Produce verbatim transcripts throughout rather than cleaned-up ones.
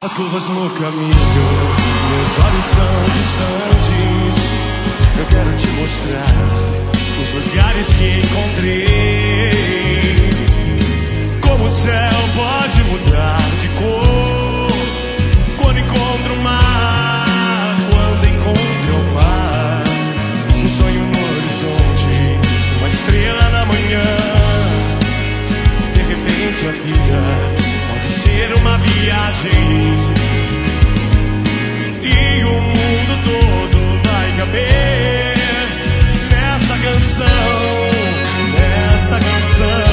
As curvas no caminho, meus olhos tão distantes. Eu quero te mostrar os lugares que encontrei. Como o céu pode mudar de cor quando encontro o mar, quando encontro o mar. Um sonho no horizonte, uma estrela na manhã. De repente a vida pode ser uma viagem e o mundo todo vai caber nessa canção, nessa canção.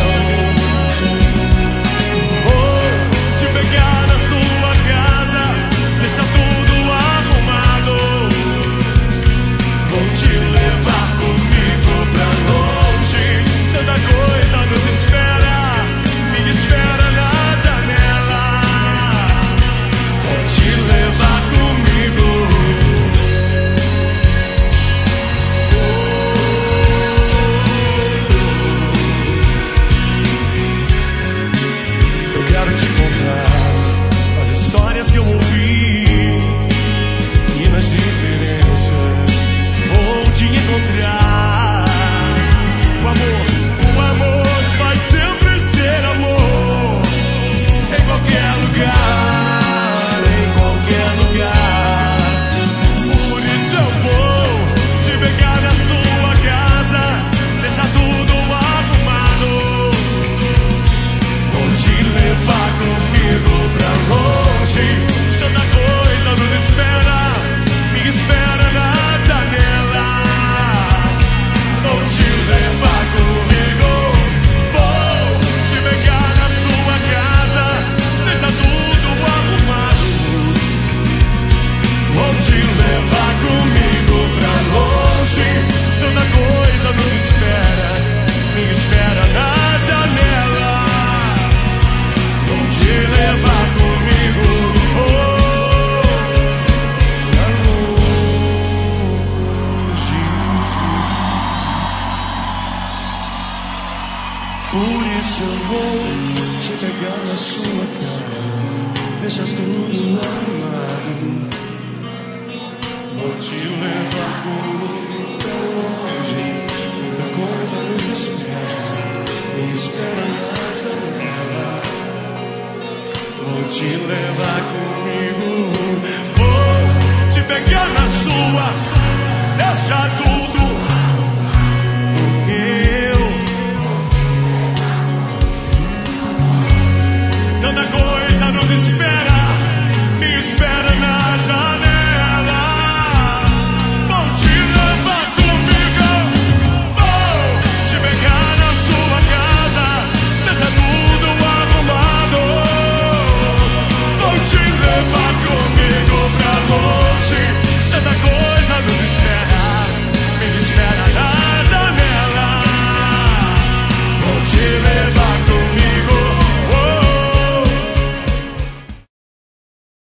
Vou te pegar na sua casa, deixa tudo arrumado. Vou te levar comigo pra longe, tanta coisa nos espera, me espera na janela. Vou te levar comigo. Eu quero te contar as histórias que eu ouvi e nas diferenças vou te encontrar. O amor, o amor vai sempre ser amor em qualquer lugar, em qualquer lugar. Por isso eu vou te pegar na sua casa, deixar tudo arrumado. Vou te levar comigo pra longe, tanta coisa nos espera, me espera na janela. Vou te levar comigo, vou te pegar na sua casa, deixa tudo arrumado. Vou te levar comigo pra longe, tanta coisa nos espera, me espera na janela. Vou te levar comigo, oh, pra longe. Por isso eu vou te pegar na sua casa, deixa tudo arrumado. Vou te levar comigo pra longe, muita coisa nos espera, me espera na janela. Vou te levar comigo.